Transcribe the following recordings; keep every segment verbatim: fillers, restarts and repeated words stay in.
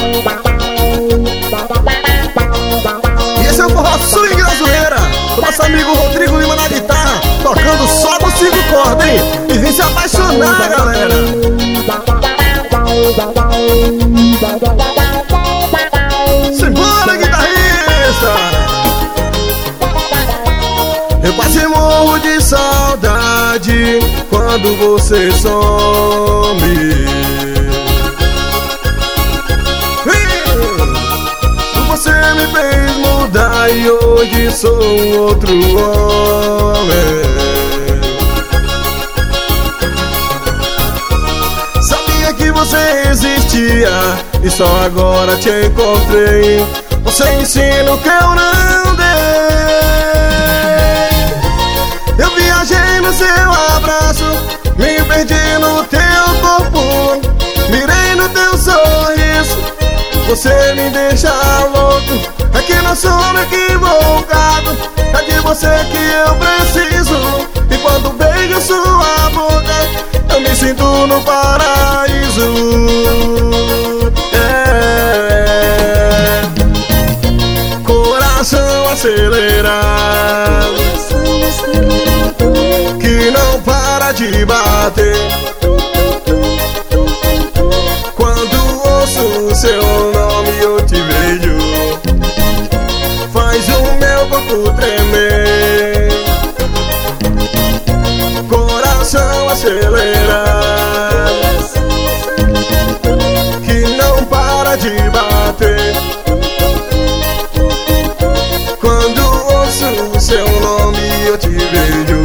E esse é o forró swing da zoeira, o nosso amigo Rodrigo Lima na guitarra, tocando só com cinco cordas, hein? E vem se apaixonar, galera. Simbora, guitarrista! Eu quase morro de saudade quando você some. Você me fez mudar e hoje sou um outro homem. Sabia que você existia e só agora te encontrei. Você ensina o que eu não dei. Eu viajei no seu abraço, me perdi no teu corpo, mirei no teu sorriso. Você me deixa louco, é que não sou equivocado, é de você que eu preciso. E quando beijo sua boca, eu me sinto no paraíso. É, coração acelerado, que não para de bater. Quando ouço seu nome eu te vejo, faz o meu corpo tremer. Coração acelerado, que não para de bater. Quando ouço seu nome eu te vejo,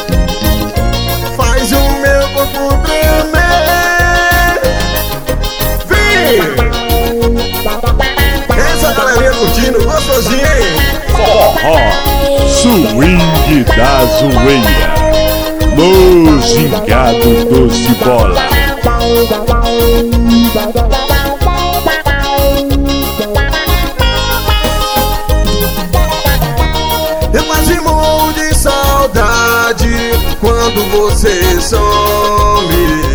faz o meu corpo tremer. Essa galerinha curtindo, gostosinho, hein? Forró swing da zoeira, no gingado doce bola. Eu quase morro de saudade quando você some.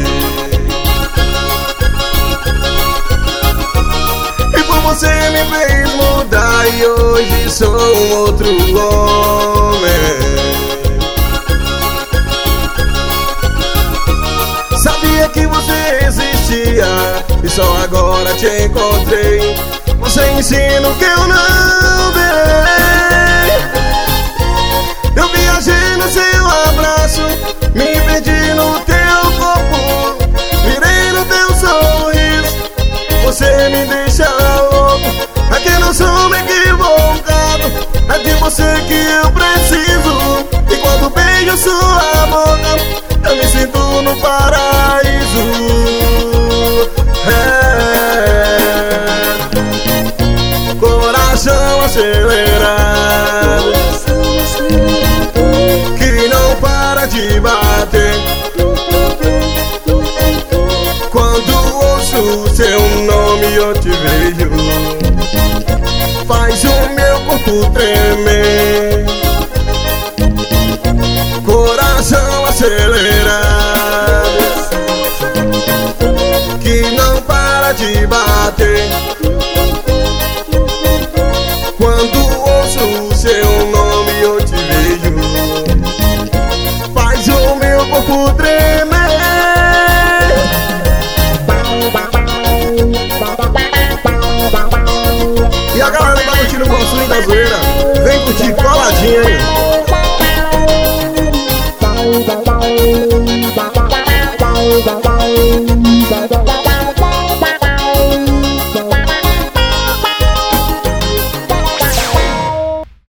Você me fez mudar e hoje sou um outro homem. Sabia que você existia e só agora te encontrei. Você ensina o que eu não dei. Eu viajei no seu abraço, me perdi no teu corpo, virei no teu sorriso. Você me deixa louco, é que não sou equivocado, é de você que eu preciso. E quando beijo sua boca, eu me sinto no paraíso. É, coração acelerado, que não para de bater. Quando ouço seu nome eu te vejo, faz o meu corpo tremer. Coração acelerado, que não para de bater. Quando ouço seu nome eu te vejo, faz o meu corpo tremer. E a galera que tá curtindo o swing da zoeira, vem curtir coladinha aí.